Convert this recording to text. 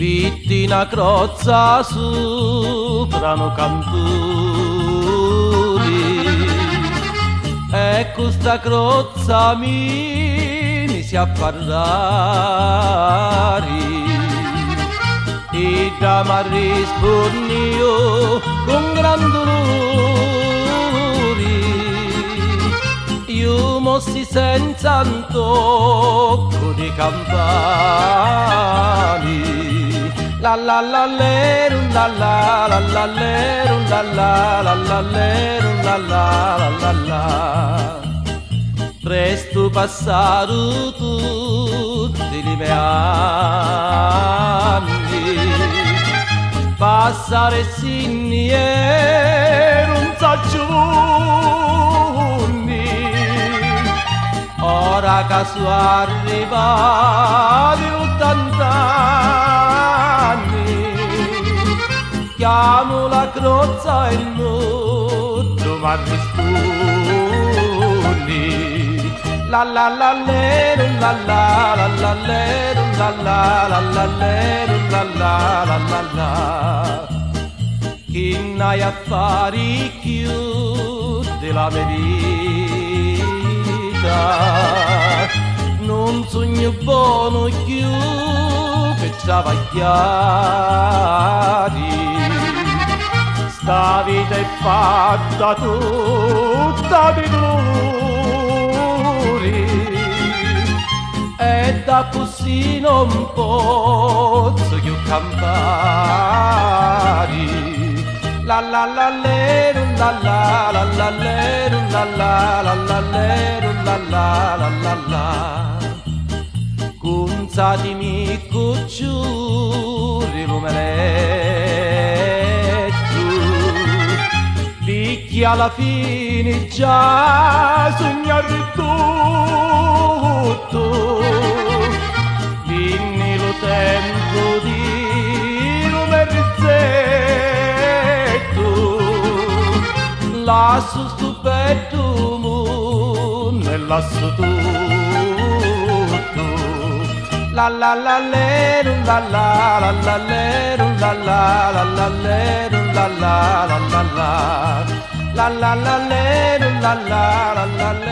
Fitti una crozza soprano cantoni e questa crozza mi si a parlare e da mi rispondi io con gran dolore io mossi senza un tocco di campani la la la leru la la la la leru la la la la leru la la la la la presto passato tutti i miei anni passare sinni e non saggio ora che sono arrivati 80 anni chiamo la crozza e non mi rispondi la la la leru la la la la leru la la la la leru la la la la la chi n'hai affari chiude la mia vita non sogno buono più che travagliare sta vita è fatta tutta di dolori e da così non posso più campare la la la leru la la la la leru la la la la leru la la la la la Gunzatimi cucciuri l'umeletto picchi alla fine già sognar tutto vinni lo tempo di l'umerizzetto lasso stu petto mondo e lasso tutto la la la leru la la la la leru la la la la leru la la la la la la la la leru la la la la